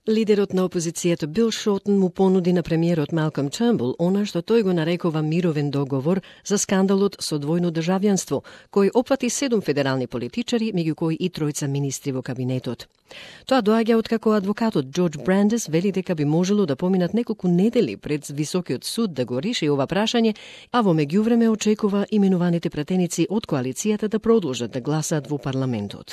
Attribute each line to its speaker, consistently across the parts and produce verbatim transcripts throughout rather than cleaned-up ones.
Speaker 1: Лидерот на опозицијата Бил Шортон му понуди на премиерот Малком Тернбул она што тој го нарекува мировен договор за скандалот со двојно државјанство, кој опфати седум федерални политичари, меѓу кои и тројца министри во кабинетот. Тоа доаѓа откако адвокатот Џорџ Брандес вели дека би можело да поминат неколку недели пред Високиот суд да го реши ова прашање, а во меѓувреме очекува именуваните пратеници од коалицијата да продолжат да гласаат во парламентот.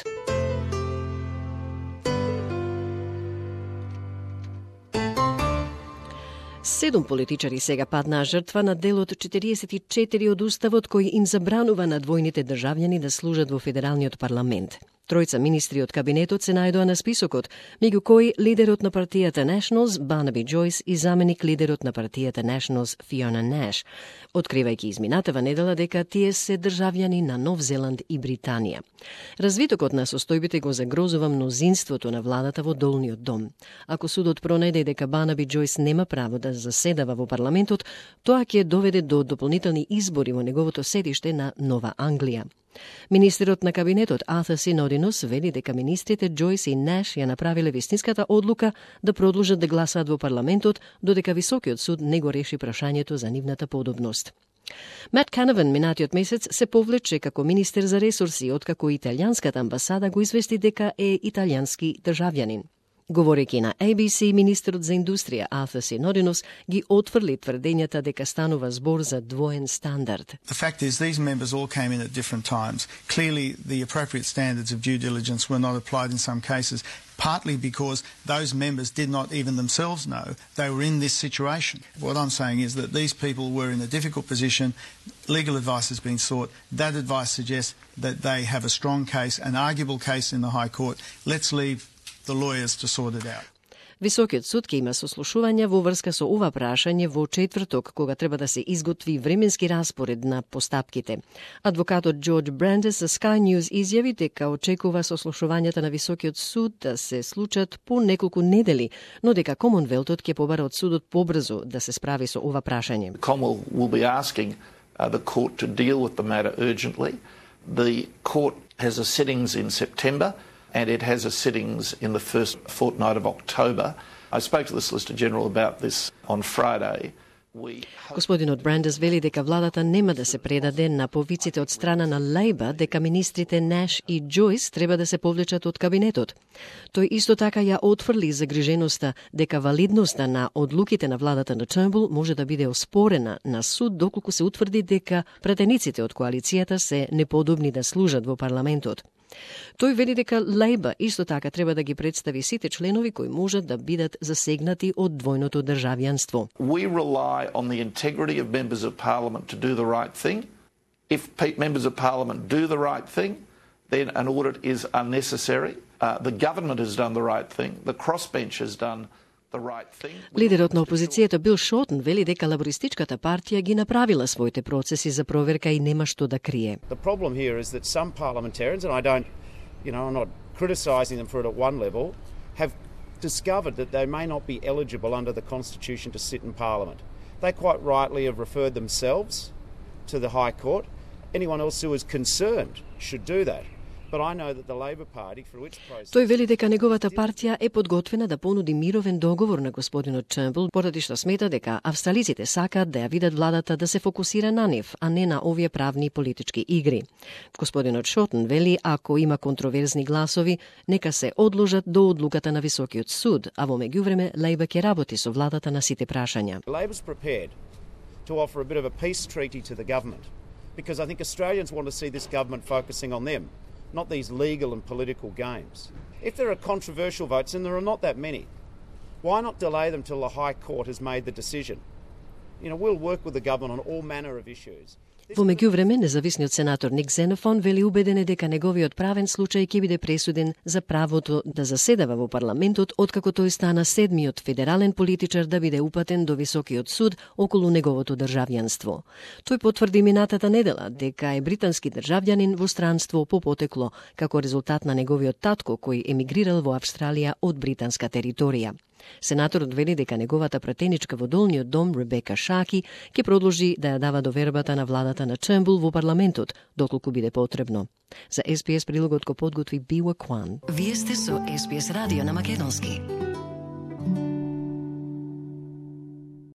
Speaker 1: Седум политичари сега паднаа жртва на делот четириесет и четири од Уставот кој им забранува на двојните државјани да служат во федералниот парламент. Тројца министри од кабинетот се најдоа на списокот, меѓу кои лидерот на партијата Nationals Барнаби Џојс и заменик лидерот на партијата Nationals Фиона Неш, откривајќи изминатава недела дека тие се државјани на Нов Зеланд и Британија. Развитокот на состојбите го загрозува мнозинството на владата во долниот дом. Ако судот пронајде дека Барнаби Џојс нема право да заседава во парламентот, тоа ќе доведе до дополнителни избори во неговото седиште на Нова Англија. Министерот на кабинетот Артур Синодинус вели дека министрите Џојс и Неш ја направиле вистинската одлука да продолжат да гласаат во парламентот додека Високиот суд не го реши прашањето за нивната подобност. Мат Канаван минатиот месец се повлече како министер за ресурси откако италијанската амбасада го извести дека е италијански државјанин. Говорејќи на A B C, министерот за индустрија Артур Синодинус ги отфрли тврдењата дека станува збор за двоен стандард.
Speaker 2: The fact is these members all came in at different times. Clearly the appropriate standards of due diligence were not applied in some cases, partly because those members did not even themselves know they were in this situation. What I'm saying is that these people were in a difficult position. Legal advice has been sought. That advice suggests that they have a strong case, an arguable case in the High Court. Let's leave the lawyers to sort it out.
Speaker 1: Високиот суд ќе има сослушување во врска со ова прашање во четврток, кога треба да се изготви временски распоред на постапките. Адвокатот Џорџ Брандес за Sky News изјави дека очекува сослушувањата на Високиот суд да се случат по неколку недели, но дека Комонвелтот ќе побара од судот побрзо да се справи со ова прашање.
Speaker 3: Commonwealth will be asking uh, the court to deal with the matter urgently. The court has a sittings in September, and it has a sittings in the first fortnight of October. I spoke to the Solicitor General about this on Friday. We...
Speaker 1: Господинот Брандес вели дека владата нема да се предаде на повиците од страна на Лејба дека министрите Неш и Џојс треба да се повлечат од кабинетот. Тој исто така ја отфрли загриженоста дека валидноста на одлуките на владата на Тернбул може да биде оспорена на суд доколку се утврди дека пратениците од коалицијата се неподобни да служат во парламентот. Тој вели дека Лејба исто така треба да ги представи сите членови кои можат да бидат засегнати од двојното државјанство.
Speaker 3: We rely on the integrity of members of parliament to do the right thing. If members of parliament do the right thing, then an audit is unnecessary. Uh, the government has done the right thing. The crossbench has done the right thing.
Speaker 1: Лидерот на опозицијата Бил Шортон вели дека лабористичката партија ги направила своите процеси за проверка и нема што да крие.
Speaker 4: The problem here is that some parliamentarians, and I don't, you know, I'm not criticising them for it at one level, have discovered that they may not be eligible under the Constitution to sit in Parliament. They quite rightly have referred themselves to the High Court. Anyone else who is concerned should do that. But I know that the Labor Party, through its process...
Speaker 1: Тој вели дека неговата партија е подготвена да понуди мировен договор на господинот Тернбул, поради што смета дека австралиците сакаат да ја видат владата да се фокусира на нив, а не на овие правни и политички игри. Господинот Шортон вели ако има контроверзни гласови, нека се одложат до одлуката на Високиот суд, а во меѓувреме Лејба ќе работи со владата на сите прашања.
Speaker 4: Labor's prepared to offer a bit of a peace treaty to the government, because I think Australians want to see this government focusing on them, not these legal and political games. If there are controversial votes, and there are not that many, why not delay them till the High Court has made the decision? You know, we'll work with the government on all manner of issues.
Speaker 1: Во меѓувреме, независниот сенатор Ник Зенофон вели убеден е дека неговиот правен случај ќе биде пресуден за правото да заседава во парламентот откако тој стана седмиот федерален политичар да биде упатен до Високиот суд околу неговото државјанство. Тој потврди минатата недела дека е британски државјанин во странство по потекло како резултат на неговиот татко кој емигрирал во Австралија од британска територија. Сенаторот вели дека неговата пратеничка во долниот дом Ребека Шаки ќе продолжи да ја дава довербата на владата на Тернбул во парламентот доколку биде потребно. За Ес Би Ес прилогот го подготви Бива Кван.
Speaker 5: Вие сте со Ес Би Ес радио на македонски.